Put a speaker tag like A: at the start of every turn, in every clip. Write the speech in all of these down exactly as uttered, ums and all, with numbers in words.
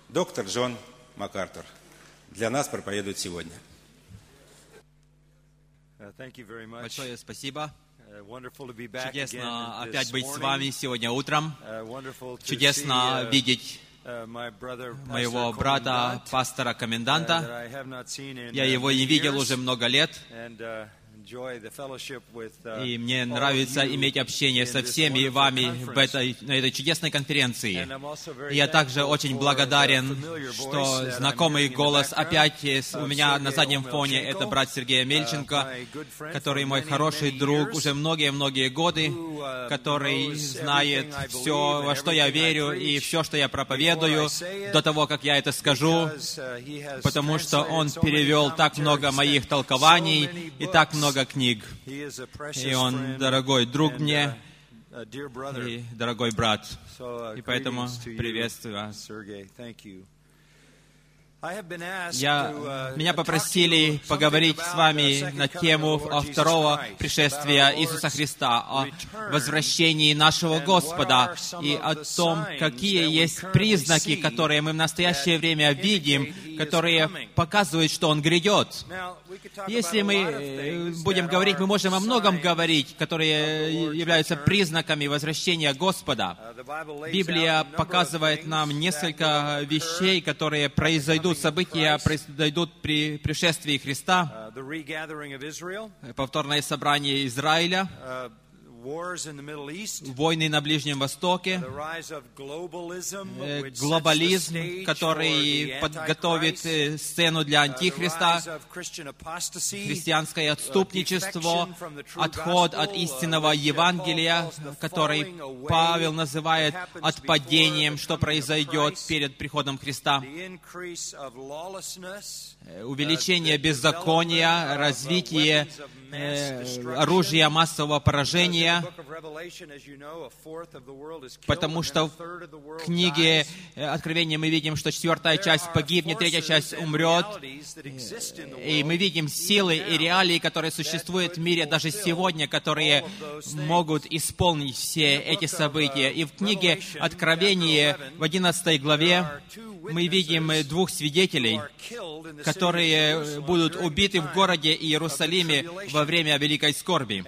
A: доктор Джон МакАртур для нас проповедует сегодня.
B: Большое спасибо. Чудесно опять быть с вами сегодня утром. Чудесно видеть моего брата, пастора Коменданта. Я его не видел уже много лет. И мне нравится иметь общение со всеми вами в этой, на этой чудесной конференции. И я также очень благодарен, что знакомый голос опять у меня на заднем фоне. Это брат Сергей Мельченко, который мой хороший друг уже многие-многие годы, который знает все, во что я верю, и все, что я проповедую, до того, как я это скажу, потому что он перевел так много моих толкований и так много книг. И он дорогой друг мне и дорогой брат. И поэтому приветствую вас. Я, меня попросили поговорить с вами на тему второго пришествия Иисуса Христа, о возвращении нашего Господа и о том, какие есть признаки, которые мы в настоящее время видим, которые показывают, что Он грядет. Если мы будем говорить, мы можем о многом говорить, которые являются признаками возвращения Господа. Библия показывает нам несколько вещей, которые произойдут, события произойдут при пришествии Христа, повторное собрание Израиля, войны на Ближнем Востоке, глобализм, который подготовит сцену для Антихриста, христианское отступничество, отход от истинного Евангелия, который Павел называет отпадением, что произойдет перед приходом Христа, увеличение беззакония, развитие э, оружия массового поражения, потому что в книге Откровения мы видим, что четвертая часть погибнет, третья часть умрет, и мы видим силы и реалии, которые существуют в мире даже сегодня, которые могут исполнить все эти события. И в книге Откровения в одиннадцатой главе мы видим двух свидетелей, которые будут убиты в городе Иерусалиме во время великой скорби.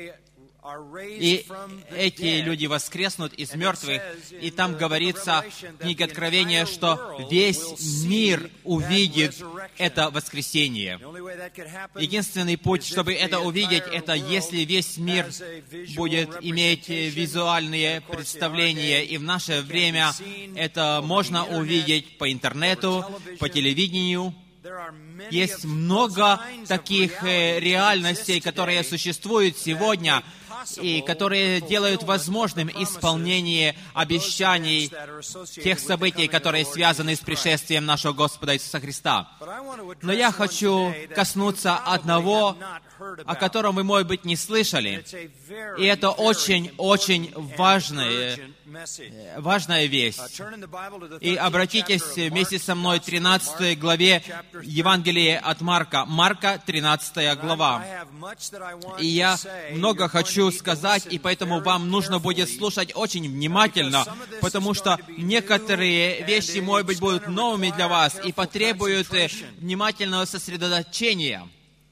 B: И эти люди воскреснут из мертвых, и там говорится в книге Откровения, что весь мир увидит это воскресение. Единственный путь, чтобы это увидеть, это если весь мир будет иметь визуальные представления, и в наше время это можно увидеть по интернету, по телевидению. Есть много таких реальностей, которые существуют сегодня, и которые делают возможным исполнение обещаний тех событий, которые связаны с пришествием нашего Господа Иисуса Христа. Но я хочу коснуться одного, о котором вы, может быть, не слышали. И это очень-очень важная, важная весть. И обратитесь вместе со мной к тринадцатой главе Евангелия от Марка. Марка, тринадцатая глава. И я много хочу сказать, и поэтому вам нужно будет слушать очень внимательно, потому что некоторые вещи, может быть, будут новыми для вас и потребуют внимательного сосредоточения.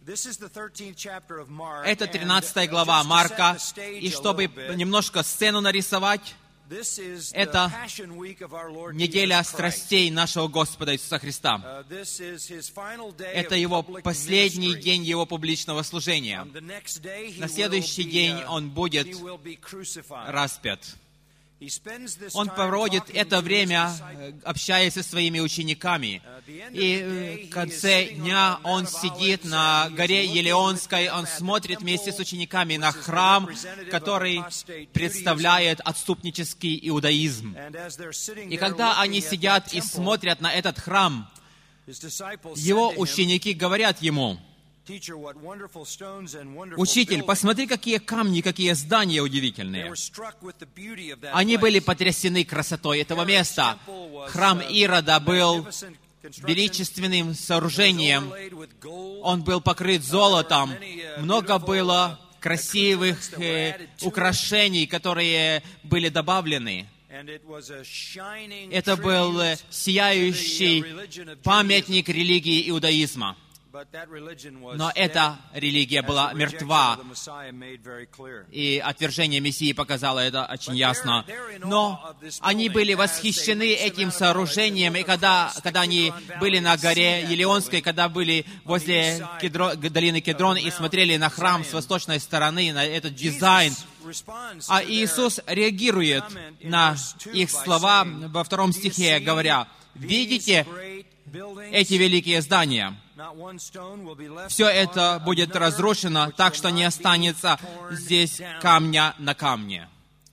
B: Это тринадцатая глава Марка, и чтобы немножко сцену нарисовать, это неделя страстей нашего Господа Иисуса Христа. Это Его последний день Его публичного служения. На следующий день Он будет распят. Он проводит это время, общаясь со своими учениками. И в конце дня Он сидит на горе Елеонской, Он смотрит вместе с учениками на храм, который представляет отступнический иудаизм. И когда они сидят и смотрят на этот храм, Его ученики говорят Ему: «Учитель, посмотри, какие камни, какие здания удивительные». Они были потрясены красотой этого места. Храм Ирода был величественным сооружением. Он был покрыт золотом. Много было красивых э, украшений, которые были добавлены. Это был сияющий памятник религии иудаизма. Но эта религия была мертва, и отвержение Мессии показало это очень ясно. Но они были восхищены этим сооружением, и когда, когда они были на горе Елеонской, когда были возле Кедро, долины Кедрон и смотрели на храм с восточной стороны, на этот дизайн, а Иисус реагирует на их слова во втором стихе, говоря: «Видите эти великие здания? Все это будет разрушено, так что не останется здесь камня на камне».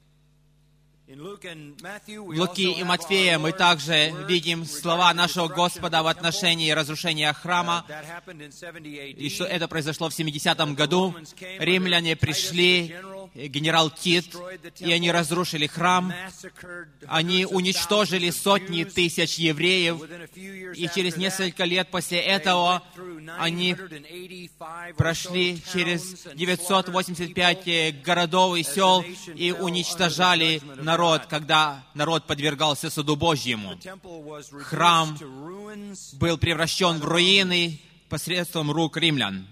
B: В Луки и Матфея мы также видим слова нашего Господа в отношении разрушения храма, и что это произошло в семидесятом году. Римляне пришли, генерал Тит, и они разрушили храм. Они уничтожили сотни тысяч евреев, и через несколько лет после этого они прошли через девятьсот восемьдесят пять городов и сел и уничтожали народ, когда народ подвергался суду Божьему. Храм был превращен в руины посредством рук римлян.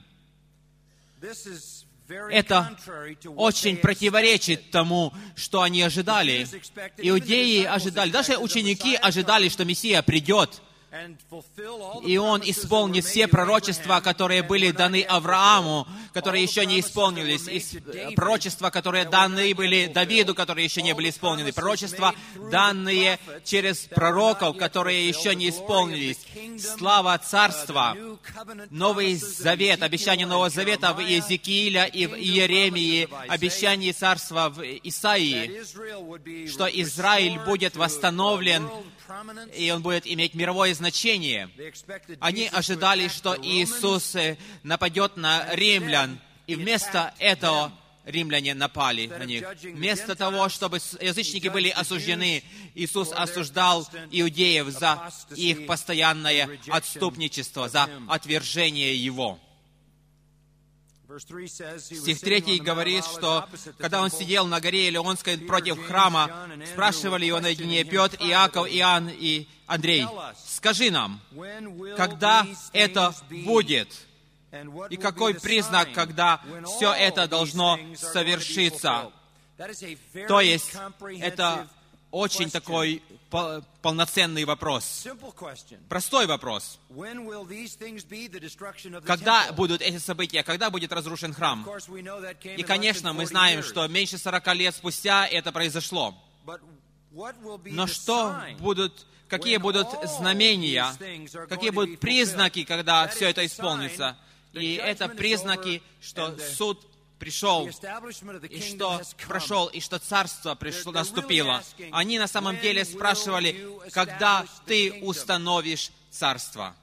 B: Это очень противоречит тому, что они ожидали. Иудеи ожидали, даже ученики ожидали, что Мессия придет, и Он исполнит все пророчества, которые были даны Аврааму, которые еще не исполнились, и пророчества, которые даны были Давиду, которые еще не были исполнены, пророчества, данные через пророков, которые еще не исполнились, слава Царства, Новый Завет, обещание Нового Завета в Иезекииля и в Иеремии, обещание Царства в Исаии, что Израиль будет восстановлен, и он будет иметь мировое значение. Они ожидали, что Иисус нападет на римлян, и вместо этого римляне напали на них. Вместо того, чтобы язычники были осуждены, Иисус осуждал иудеев за их постоянное отступничество, за отвержение Его. Стих третий говорит, что когда он сидел на горе Елеонской против храма, спрашивали его наедине Петр, Иаков, Иоанн и Андрей: «Скажи нам, когда это будет? И какой признак, когда все это должно совершиться?» То есть, это очень такой полноценный вопрос. Простой вопрос. Когда будут эти события? Когда будет разрушен храм? И, конечно, мы знаем, что меньше сорока лет спустя это произошло. Но что будут, какие будут знамения, какие будут признаки, когда все это исполнится? И это признаки, что суд пришел, и что прошел, и что царство пришло, наступило. Они на самом деле спрашивали: когда ты установишь царство?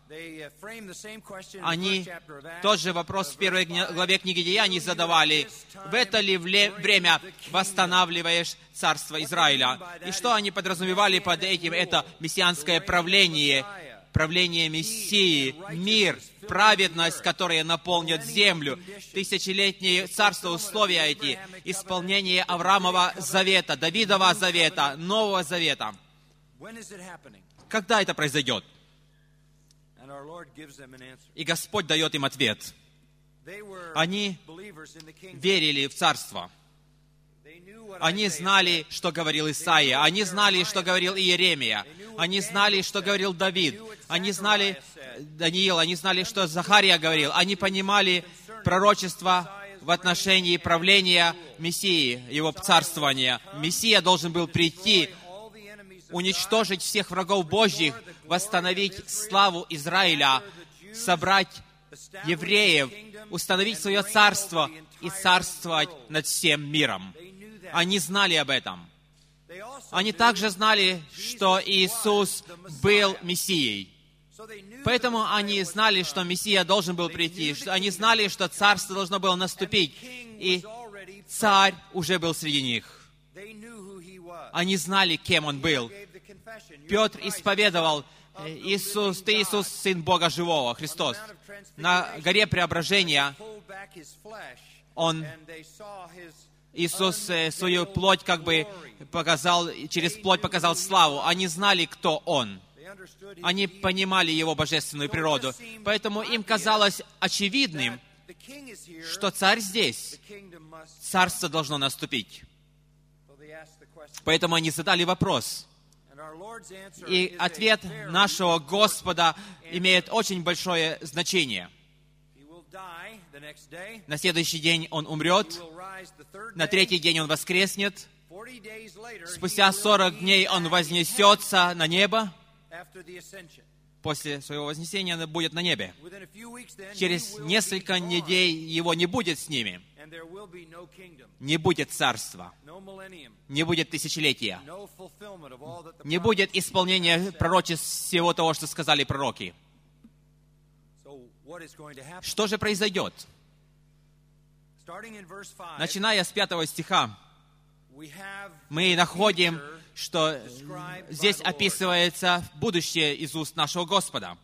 B: Они тот же вопрос в первой главе книги Деяний задавали: в это ли время восстанавливаешь царство Израиля? И что они подразумевали под этим? Это мессианское правление, правление Мессии, мир, праведность, которая наполнит землю, тысячелетнее царство, условия эти, исполнение Авраамова завета, Давидова завета, Нового завета. Когда это произойдет? И Господь дает им ответ. Они верили в царство. Они знали, что говорил Исаия. Они знали, что говорил Иеремия. Они знали, что говорил Давид. Они знали Даниил. Они знали, что Захария говорил. Они понимали пророчество в отношении правления Мессии, Его царствования. Мессия должен был прийти, уничтожить всех врагов Божьих, восстановить славу Израиля, собрать евреев, установить свое царство и царствовать над всем миром. Они знали об этом. Они также знали, что Иисус был Мессией. Поэтому они знали, что Мессия должен был прийти. Они знали, что царство должно было наступить. И царь уже был среди них. Они знали, кем он был. Петр исповедовал: Иисус, ты Иисус, Сын Бога Живого, Христос. На горе Преображения он Иисус э, свою плоть как бы показал, через плоть показал славу. Они знали, кто Он. Они понимали Его божественную природу. Поэтому им казалось очевидным, что Царь здесь, Царство должно наступить. Поэтому они задали вопрос. И ответ нашего Господа имеет очень большое значение. На следующий день Он умрет, на третий день Он воскреснет, спустя сорок дней Он вознесется на небо, после своего вознесения Он будет на небе. Через несколько недель Его не будет с ними. Не будет царства. Не будет тысячелетия. Не будет исполнения пророчеств всего того, что сказали пророки. Что же произойдет? Начиная с пятого стиха, мы находим, что здесь описывается будущее из уст нашего Господа.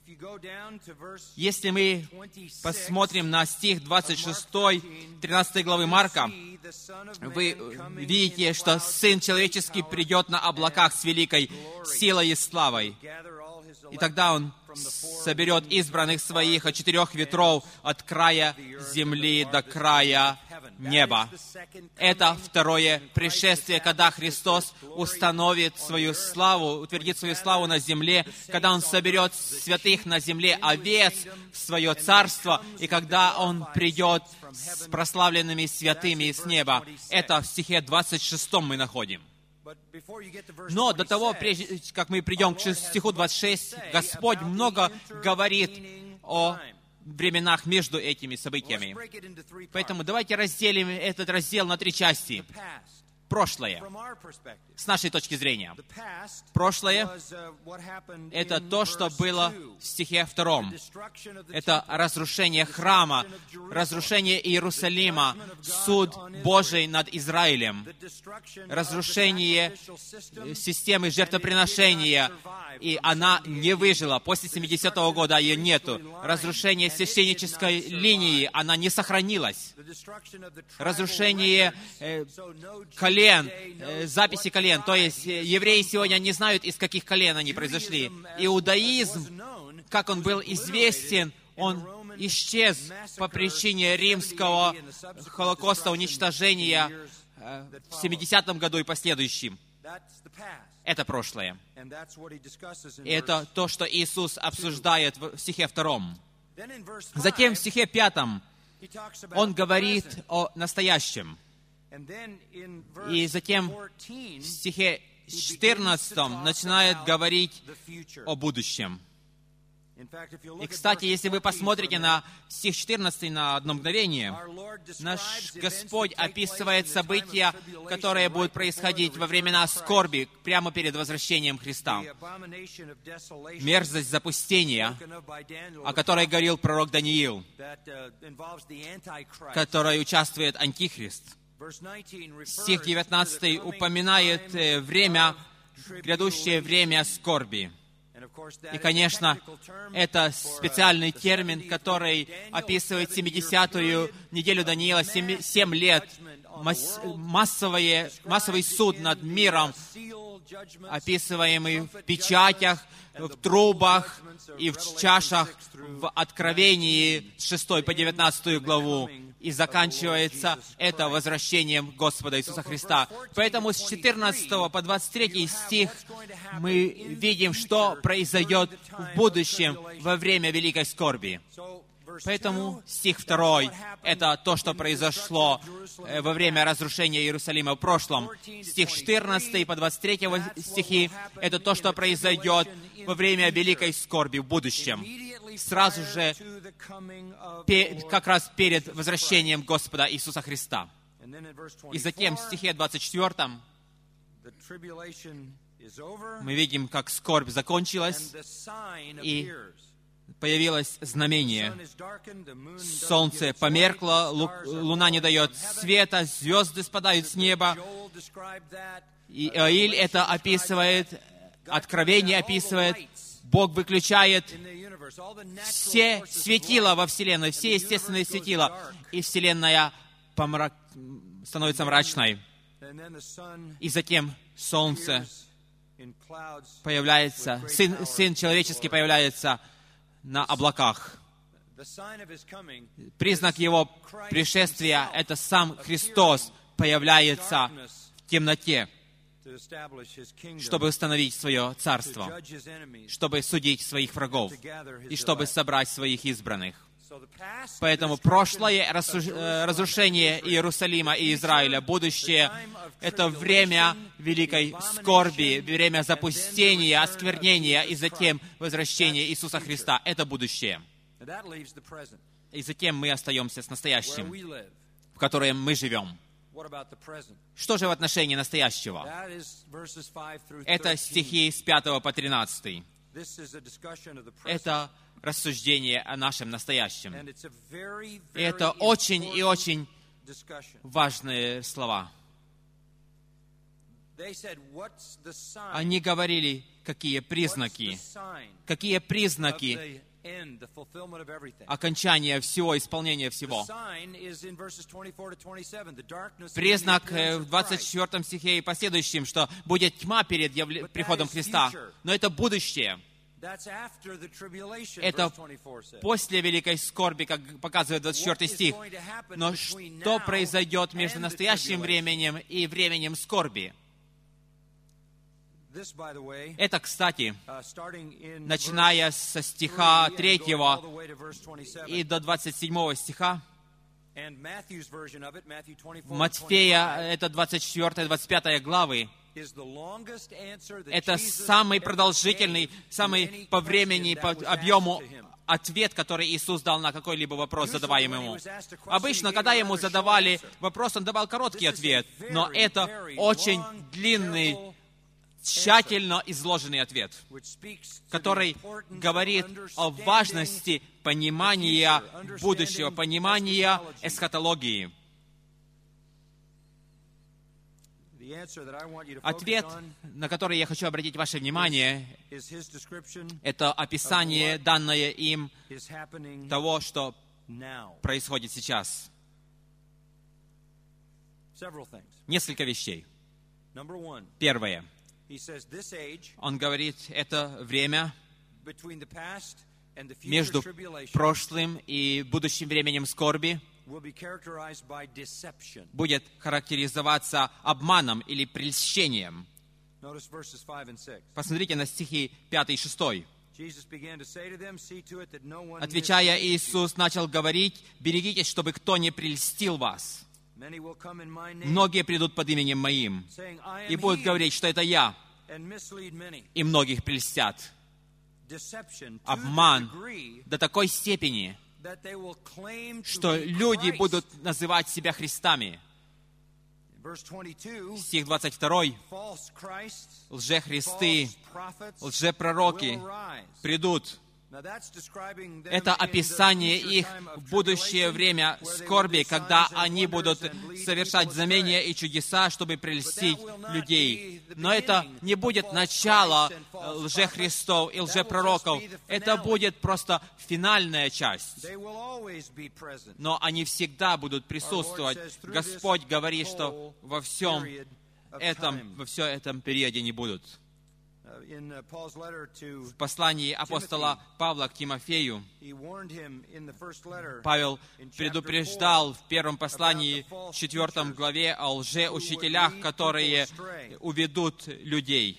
B: Если мы посмотрим на стих двадцать шесть, тринадцатой главы Марка, вы видите, что Сын Человеческий придет на облаках с великой силой и славой. И тогда Он соберет избранных Своих от четырех ветров, от края земли до края неба. Это второе пришествие, когда Христос установит свою славу, утвердит свою славу на земле, когда Он соберет святых на земле, овец в свое царство, и когда Он придет с прославленными святыми с неба. Это в стихе двадцать шестом мы находим. Но до того, прежде как мы придем к стиху двадцать шесть, Господь много говорит о временах между этими событиями. Поэтому давайте разделим этот раздел на три части. Прошлое, с нашей точки зрения. Прошлое — это то, что было в стихе втором. Это разрушение храма, разрушение Иерусалима, суд Божий над Израилем, разрушение системы жертвоприношения, и она не выжила. После семидесятого года ее нету. Разрушение священнической линии, она не сохранилась. Разрушение э, колен, э, записи колен. То есть э, евреи сегодня не знают, из каких колен они произошли. Иудаизм, как он был известен, он исчез по причине римского холокоста, уничтожения э, в семидесятом году и последующим. Это прошлое. И это то, что Иисус обсуждает в стихе втором. Затем в стихе пятом Он говорит о настоящем. И затем в стихе четырнадцатом начинает говорить о будущем. И, кстати, если вы посмотрите на стих четырнадцатый на одно мгновение, наш Господь описывает события, которые будут происходить во времена скорби, прямо перед возвращением Христа. Мерзость запустения, о которой говорил пророк Даниил, в которой участвует Антихрист. Стих девятнадцатый упоминает время, грядущее время скорби. И, конечно, это специальный термин, который описывает семидесятую неделю Даниила, семь лет, массовые, массовый суд над миром, описываемый в печатях, в трубах и в чашах в Откровении с шестой по девятнадцатую главу. И заканчивается это возвращением Господа Иисуса Христа. Поэтому с четырнадцатого по двадцать третий стих мы видим, что произойдет в будущем во время великой скорби. Поэтому стих второй — это то, что произошло во время разрушения Иерусалима в прошлом. Стих четырнадцатый по двадцать третий стихи — это то, что произойдет во время великой скорби в будущем. Сразу же, как раз перед возвращением Господа Иисуса Христа. И затем в стихе двадцать четвёртом мы видим, как скорбь закончилась, и появилось знамение. Солнце померкло, луна не дает света, звезды спадают с неба. И Иоиль это описывает, Откровение описывает. Бог выключает все светила во Вселенной, все естественные светила, и Вселенная помрак... становится мрачной. И затем солнце появляется, Сын, Сын человеческий появляется на облаках. Признак Его пришествия — это сам Христос появляется в темноте, чтобы установить свое царство, чтобы судить своих врагов и чтобы собрать своих избранных. Поэтому прошлое разрушение Иерусалима и Израиля, будущее — это время великой скорби, время запустения, осквернения и затем возвращения Иисуса Христа. Это будущее. И затем мы остаемся с настоящим, в котором мы живем. Что же в отношении настоящего? Это стихи с пятого по тринадцатый. Это рассуждение о нашем настоящем. И это очень и очень важные слова. Они говорили, какие признаки, какие признаки окончания всего, исполнения всего. Признак в двадцать четвёртом стихе и последующем, что будет тьма перед явля... приходом Христа. Но это будущее. Это после великой скорби, как показывает двадцать четвёртый стих. Но что произойдет между настоящим временем и временем скорби? Это, кстати, начиная со стиха третьего и до двадцать седьмого стиха, Матфея, это двадцать четвёртая двадцать пятая главы, это самый продолжительный, самый по времени, по объему ответ, который Иисус дал на какой-либо вопрос, задаваемый ему. Обычно, когда ему задавали вопрос, он давал короткий ответ, но это очень длинный, тщательно изложенный ответ, который говорит о важности понимания будущего, понимания эсхатологии. Ответ, на который я хочу обратить ваше внимание, это описание, данное им того, что происходит сейчас. Несколько вещей. Первое. Он говорит, это время между прошлым и будущим временем скорби будет характеризоваться обманом или прельщением. Посмотрите на стихи пятый и шестой. Отвечая, Иисус начал говорить: «Берегитесь, чтобы кто не прельстил вас. Многие придут под именем Моим и будут говорить, что это Я, и многих прельстят». Обман до такой степени, что люди будут называть себя Христами. Стих двадцать второй. Лжехристы, лжепророки придут. Это описание их в будущее время скорби, когда они будут совершать знамения и чудеса, чтобы прельстить людей. Но это не будет начало лжехристов и лжепророков. Это будет просто финальная часть. Но они всегда будут присутствовать. Господь говорит, что во всем этом, во всем этом периоде не будут. В послании апостола Павла к Тимофею Павел предупреждал в первом послании, в четвёртом главе, о лжеучителях, которые уведут людей.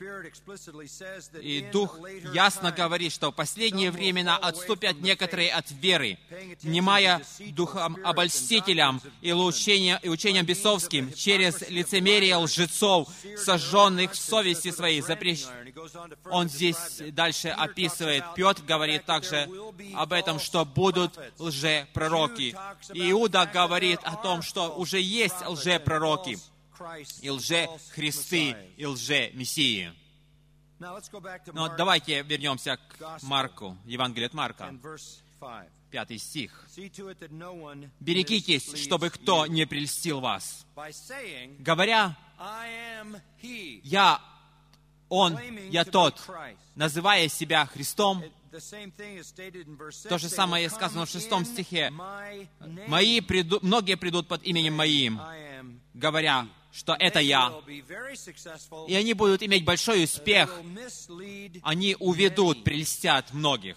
B: И Дух ясно говорит, что в последние времена отступят некоторые от веры, внимая духом обольстителям и учениям, и учениям бесовским через лицемерие лжецов, сожженных в совести своей. Запрещ... Он здесь дальше описывает, Петр говорит также об этом, что будут лжепророки. Иуда говорит о том, что уже есть лжепророки, и лже-христы, и лже-мессии. Но давайте вернемся к Марку, Евангелию от Марка, пятый стих. «Берегитесь, чтобы кто не прельстил вас, говоря, я Он, я тот, называя себя Христом. То же самое сказано в шестом стихе. Мои приду, многие придут под именем Моим, говоря, что это я. И они будут иметь большой успех. Они уведут, прельстят многих.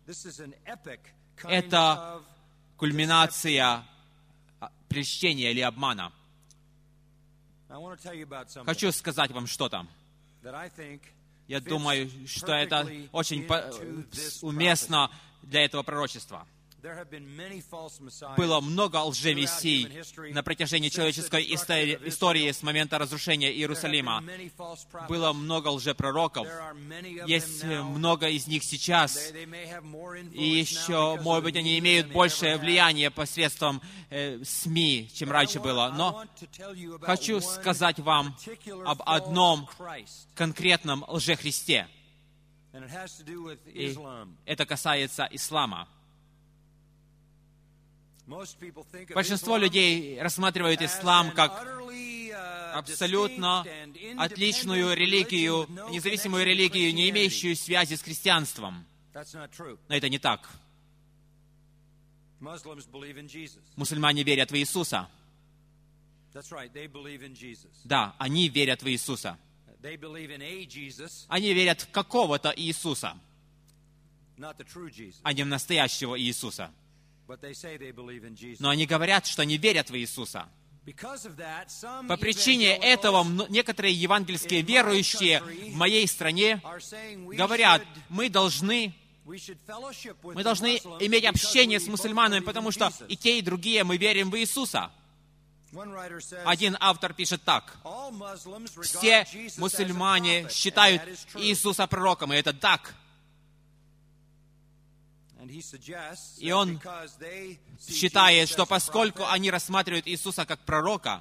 B: Это кульминация прельщения или обмана. Хочу сказать вам что-то. Я думаю, что это очень уместно для этого пророчества. Было много лжемессий на протяжении человеческой истории с момента разрушения Иерусалима. Было много лжепророков. Есть много из них сейчас. И еще, может быть, они имеют большее влияние посредством э, СМИ, чем раньше было. Но хочу сказать вам об одном конкретном лжехристе. И это касается ислама. Большинство людей рассматривают ислам как абсолютно отличную религию, независимую религию, не имеющую связи с христианством. Но это не так. Мусульмане верят в Иисуса. Да, они верят в Иисуса. Они верят в какого-то Иисуса, а не в настоящего Иисуса. Но они говорят, что они верят в Иисуса. По причине этого некоторые евангельские верующие в моей стране говорят, мы должны, мы должны иметь общение с мусульманами, потому что и те, и другие мы верим в Иисуса. Один автор пишет так: все мусульмане считают Иисуса пророком, и это так. И он считает, что поскольку они рассматривают Иисуса как пророка,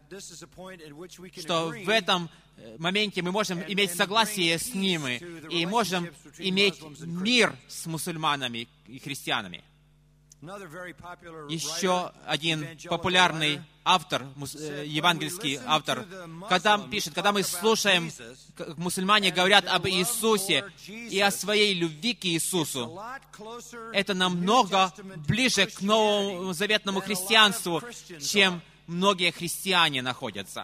B: что в этом моменте мы можем иметь согласие с ними и можем иметь мир с мусульманами и христианами. Еще один популярный автор, евангельский автор, когда пишет, когда мы слушаем, как мусульмане говорят об Иисусе и о своей любви к Иисусу, это намного ближе к новому заветному христианству, чем многие христиане находятся.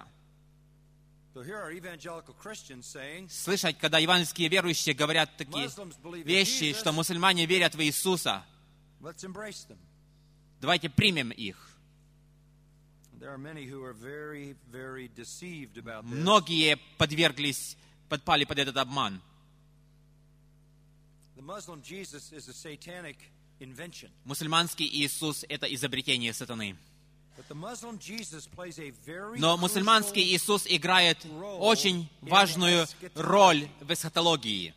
B: Слышать, когда евангельские верующие говорят такие вещи, что мусульмане верят в Иисуса, давайте примем их. Многие подверглись, подпали под этот обман. Мусульманский Иисус — это изобретение сатаны. Но мусульманский Иисус играет очень важную роль в эсхатологии.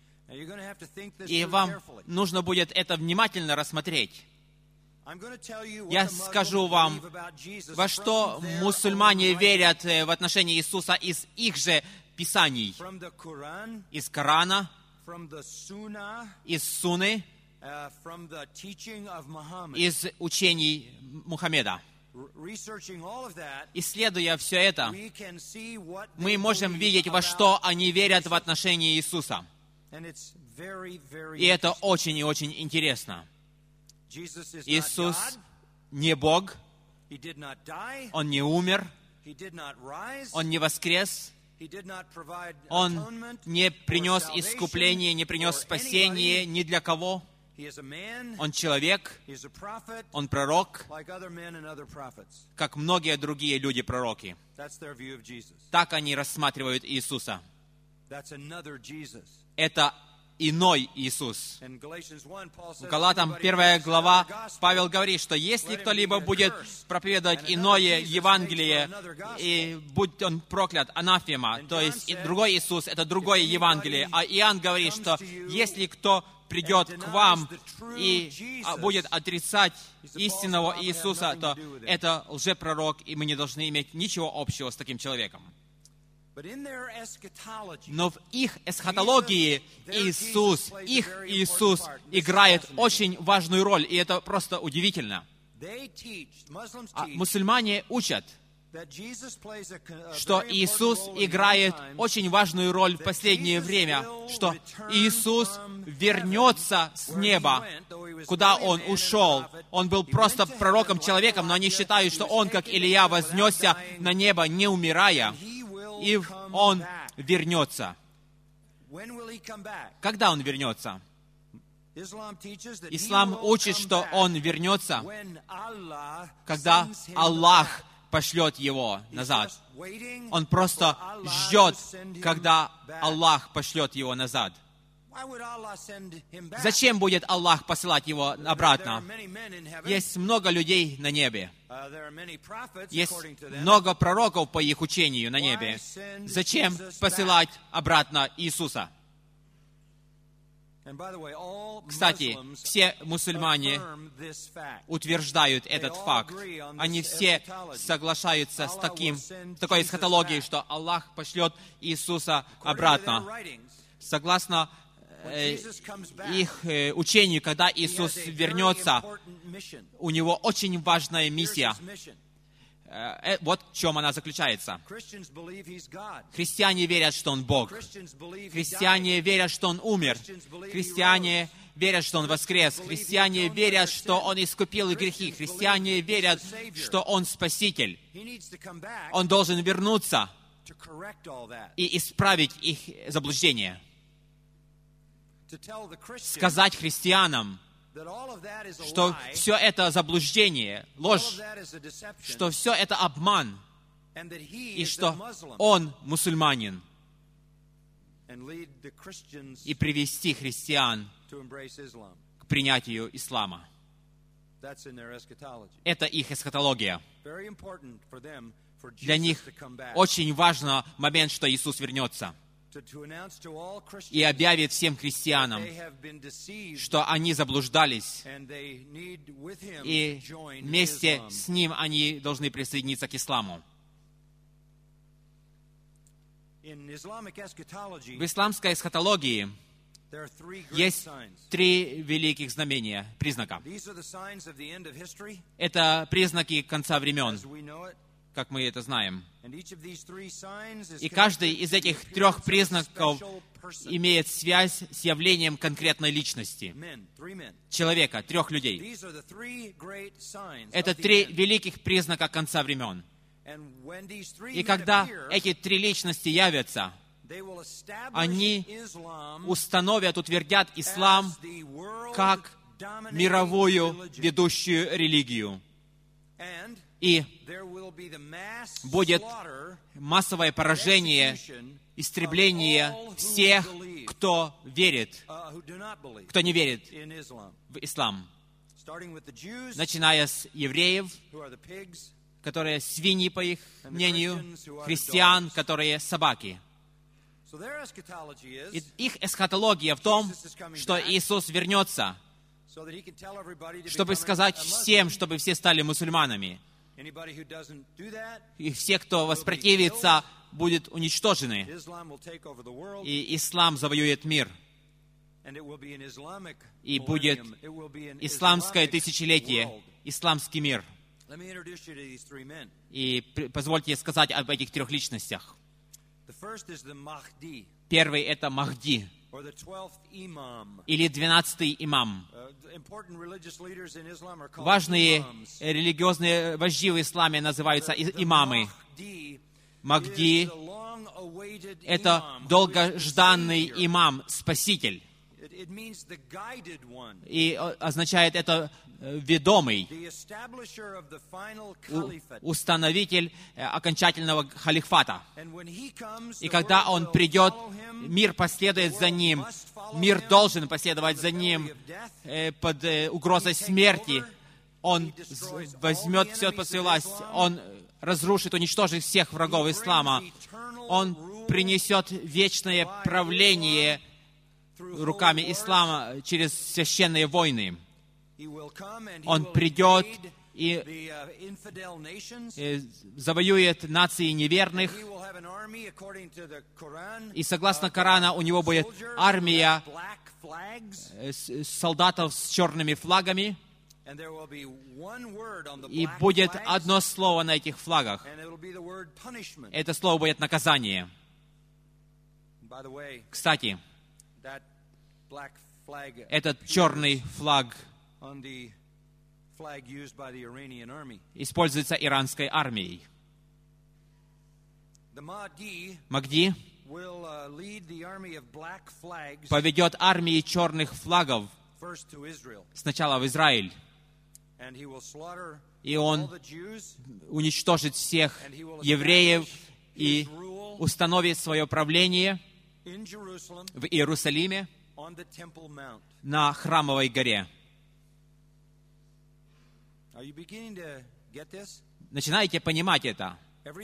B: И вам нужно будет это внимательно рассмотреть. Я скажу вам, во что мусульмане верят в отношении Иисуса из их же писаний. Из Корана, из Сунны, из учений Мухаммеда. Исследуя все это, мы можем видеть, во что они верят в отношении Иисуса. И это очень и очень интересно. Иисус не Бог, Он не умер, Он не воскрес, Он не принес искупление, не принес спасение ни для кого. Он человек, Он пророк, как многие другие люди-пророки. Так они рассматривают Иисуса. Это иной Иисус. В Галатам первая глава Павел говорит, что если кто-либо будет проповедовать иное Евангелие, и будь он проклят, анафема, то есть и другой Иисус — это другое Евангелие. А Иоанн говорит, что если кто придет к вам и будет отрицать истинного Иисуса, то это лжепророк, и мы не должны иметь ничего общего с таким человеком. Но в их эсхатологии Иисус, их Иисус играет очень важную роль, и это просто удивительно. А мусульмане учат, что Иисус играет очень важную роль в последнее время, что Иисус вернется с неба, куда Он ушел. Он был просто пророком-человеком, но они считают, что Он, как Илия, вознесся на небо, не умирая, и Он вернется. Когда Он вернется? Ислам учит, что Он вернется, когда Аллах пошлет Его назад. Он просто ждет, когда Аллах пошлет Его назад. Зачем будет Аллах посылать Его обратно? Есть много людей на небе. Есть много пророков по их учению на небе. Зачем посылать обратно Иисуса? Кстати, все мусульмане утверждают этот факт. Они все соглашаются с таким, с такой эсхатологией, что Аллах пошлет Иисуса обратно. Согласно э, их э, учению, когда Иисус вернется, у Него очень важная миссия. Э, вот в чем она заключается. Христиане верят, что Он Бог. Христиане верят, что Он умер. Христиане верят, что Он воскрес. Христиане верят, что Он искупил их грехи. Христиане верят, что Он Спаситель. Он должен вернуться и исправить их заблуждение. Сказать христианам, что все это заблуждение, ложь, что все это обман, и что он мусульманин, и привести христиан к принятию ислама. Это их эсхатология. Для них очень важный момент, что Иисус вернется и объявит всем христианам, что они заблуждались, и вместе с Ним они должны присоединиться к исламу. В исламской эсхатологии есть три великих знамения, признака. Это признаки конца времен, как мы это знаем. И каждый из этих трех признаков имеет связь с явлением конкретной личности, человека, трех людей. Это три великих признака конца времен. И когда эти три личности явятся, они установят, утвердят ислам как мировую ведущую религию. И будет массовое поражение, истребление всех, кто верит, кто не верит в ислам. Начиная с евреев, которые свиньи, по их мнению, христиан, которые собаки. И их эсхатология в том, что Иисус вернется, чтобы сказать всем, чтобы все стали мусульманами. И все, кто воспротивится, будут уничтожены. И ислам завоюет мир. И будет исламское тысячелетие, исламский мир. И позвольте сказать об этих трех личностях. Первый — это Махди, или двенадцатый имам. Важные религиозные вожди в исламе называются имамы. Махди — это долгожданный имам, спаситель. И означает это ведомый, установитель окончательного халифата. И когда он придет, мир последует за ним. Мир должен последовать за ним под угрозой смерти. Он возьмет все под свою власть. Он разрушит, уничтожит всех врагов ислама. Он принесет вечное правление руками ислама через священные войны. Он придет и, и завоюет нации неверных. И согласно Корана, у него будет армия солдатов с черными флагами. И будет одно слово на этих флагах. Это слово будет наказание. Кстати, этот черный флаг используется иранской армией. Махди поведет армии черных флагов сначала в Израиль, и он уничтожит всех евреев и установит свое правление в Иерусалиме на Храмовой горе. Начинаете понимать это?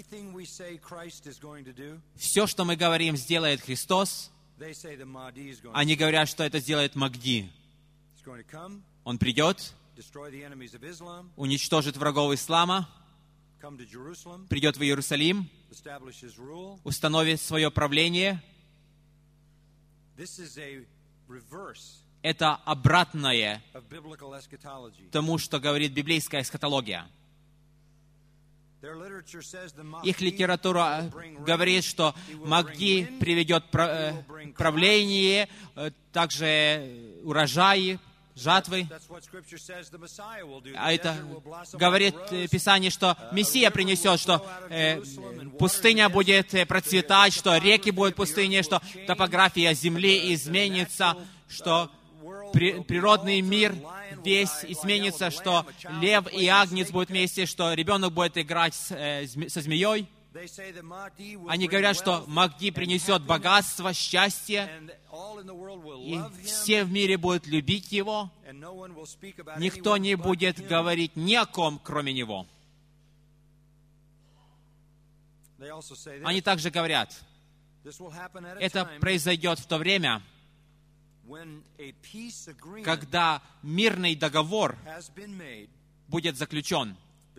B: Все, что мы говорим, сделает Христос, они говорят, что это сделает Махди. Он придет, уничтожит врагов ислама, придет в Иерусалим, установит свое правление. Это обратное тому, что говорит библейская эсхатология. Их литература говорит, что Махди приведет правление, также урожаи, жатвы. А это говорит Писание, что Мессия принесет, что э, пустыня будет процветать, что реки будут пустыни, что топография земли изменится, что при, природный мир весь изменится, что лев и агнец будут вместе, что ребенок будет играть с, э, со змеей. Они говорят, что Махди принесет богатство, счастье, и все в мире будут любить его. Никто не будет говорить ни о ком, кроме него. Они также говорят, это произойдет в то время, когда мирный договор будет заключен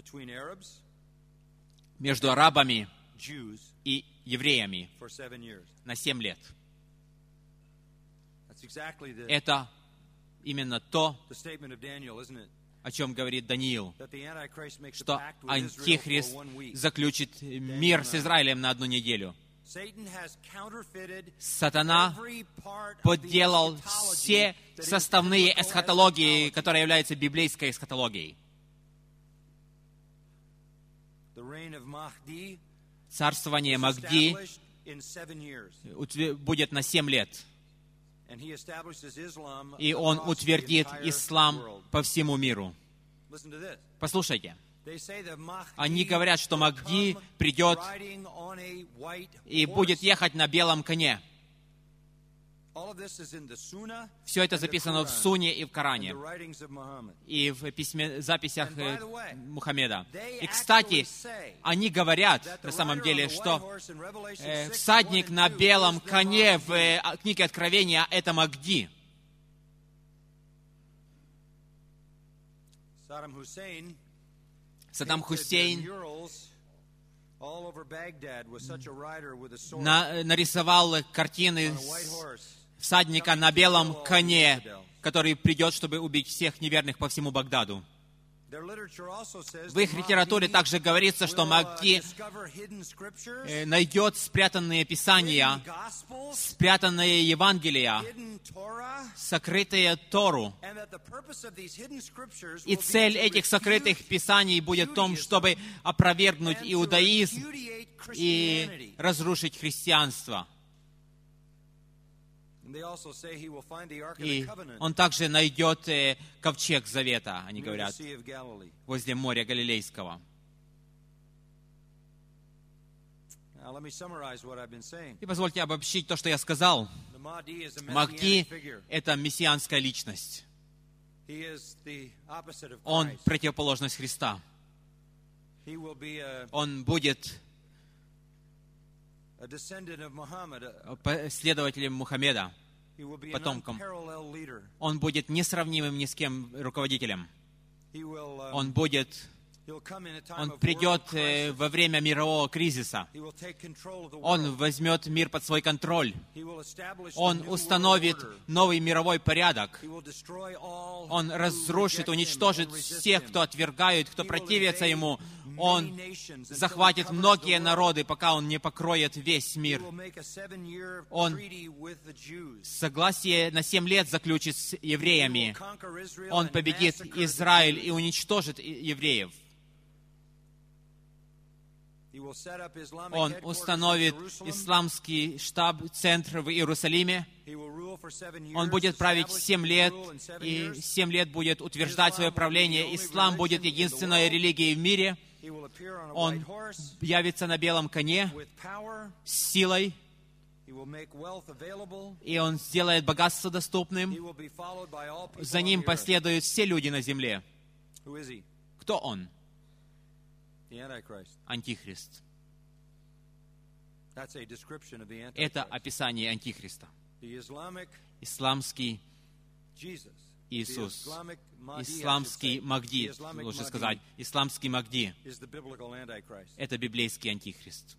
B: между арабами и евреями на семь лет. Это именно то, о чем говорит Даниил, что Антихрист заключит мир с Израилем на одну неделю. Сатана подделал все составные эсхатологии, которые являются библейской эсхатологией. Царствование Махди будет на семь лет. И он утвердит ислам по всему миру. Послушайте. Они говорят, что Махди придет и будет ехать на белом коне. Все это записано в Суне и в Коране, и в письме, записях Мухаммеда. И, кстати, они говорят, на самом деле, что э, всадник на белом коне в э, книге Откровения — это Махди. Саддам Хусейн на, нарисовал картины всадника на белом коне, который придет, чтобы убить всех неверных по всему Багдаду. В их литературе также говорится, что Махди найдет спрятанные писания, спрятанные Евангелия, сокрытые Тору. И цель этих сокрытых писаний будет в том, чтобы опровергнуть иудаизм и разрушить христианство. И он также найдет э, ковчег Завета, они говорят, возле моря Галилейского. И позвольте обобщить то, что я сказал. Махди — это мессианская личность. Он противоположность Христа. Он будет последователем Мухаммеда, потомком. Он будет несравнимым ни с кем руководителем. Он будет Он придет во время мирового кризиса. Он возьмет мир под свой контроль. Он установит новый мировой порядок. Он разрушит, уничтожит всех, кто отвергает, кто противится Ему. Он захватит многие народы, пока Он не покроет весь мир. Он согласие на семь лет заключит с евреями. Он победит Израиль и уничтожит евреев. Он установит исламский штаб-центр в Иерусалиме. Он будет править семь лет, и семь лет будет утверждать свое правление. Ислам будет единственной религией в мире. Он явится на белом коне с силой, и Он сделает богатство доступным. За Ним последуют все люди на земле. Кто Он? Антихрист. Это описание Антихриста. Исламский Иисус. Исламский Махди, лучше сказать. Исламский Махди. Это библейский Антихрист.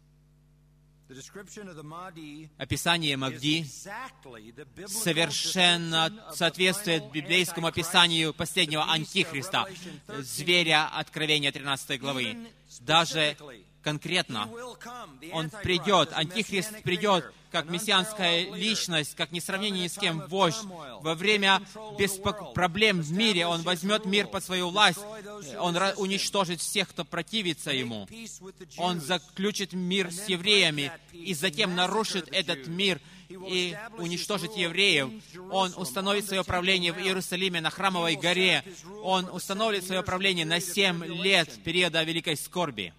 B: Описание Махди совершенно соответствует библейскому описанию последнего Антихриста, зверя Откровения тринадцатой главы. Даже конкретно он придет, Антихрист придет, как мессианская личность, как несравнение ни с кем вождь. Во время беспок... проблем в мире Он возьмет мир под свою власть, Он уничтожит всех, кто противится Ему. Он заключит мир с евреями и затем нарушит этот мир и уничтожит евреев. Он установит свое правление в Иерусалиме на Храмовой горе. Он установит свое правление на семь лет периода великой скорби.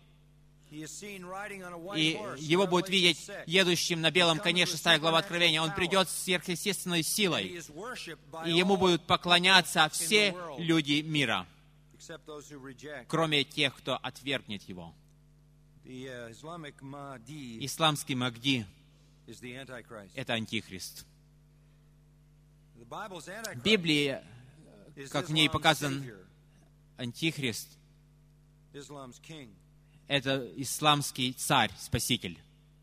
B: И его будут видеть едущим на белом коне, шестая глава Откровения. Он придет с сверхъестественной силой, и ему будут поклоняться все люди мира, кроме тех, кто отвергнет его. Исламский Махди — это Антихрист. В Библии, как в ней показан Антихрист, это исламский царь, спаситель.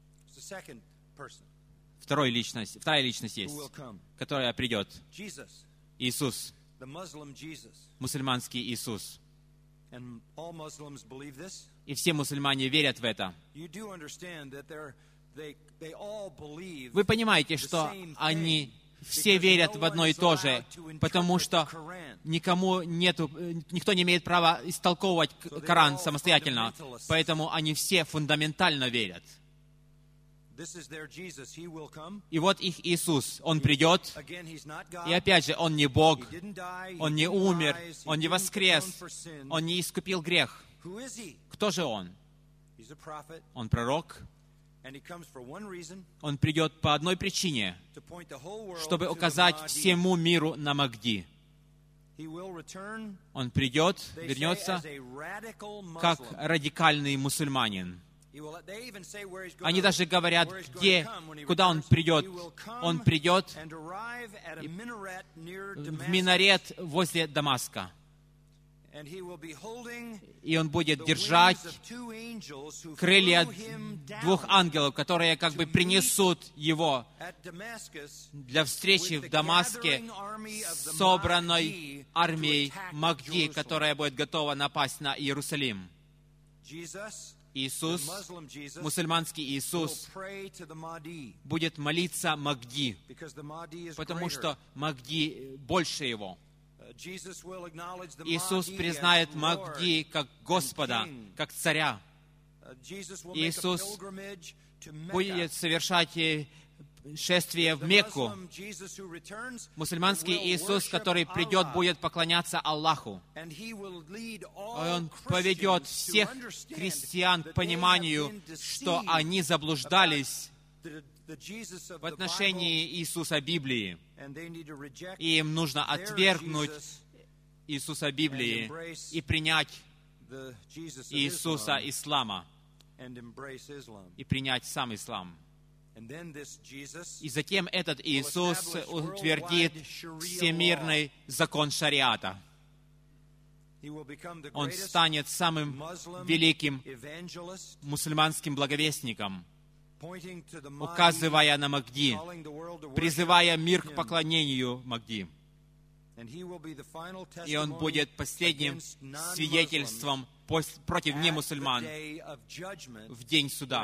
B: Второй личность, вторая личность есть, которая придет. Иисус. Мусульманский Иисус. И все мусульмане верят в это. Вы понимаете, что они все верят в одно и то же, потому что никому нету, никто не имеет права истолковывать Коран самостоятельно, поэтому они все фундаментально верят. И вот их Иисус, Он придет, и опять же, Он не Бог, Он не умер, Он не воскрес, Он не искупил грех. Кто же Он? Он пророк. Он придет по одной причине, чтобы указать всему миру на Махди. Он придет, вернется, как радикальный мусульманин. Они даже говорят, где, куда Он придет. Он придет в минарет возле Дамаска. И Он будет держать крылья двух ангелов, которые как бы принесут Его для встречи в Дамаске с собранной армией Махди, которая будет готова напасть на Иерусалим. Иисус, мусульманский Иисус, будет молиться Махди, потому что Махди больше Его. Иисус признает Махди как Господа, как Царя. Иисус будет совершать шествие в Мекку. Мусульманский Иисус, который придет, будет поклоняться Аллаху. Он поведет всех христиан к пониманию, что они заблуждались в отношении Иисуса Библии. И им нужно отвергнуть Иисуса Библии и принять Иисуса Ислама и принять сам Ислам. И затем этот Иисус утвердит всемирный закон шариата. Он станет самым великим мусульманским благовестником, указывая на Махди, призывая мир к поклонению Махди. И он будет последним свидетельством против немусульман в день суда,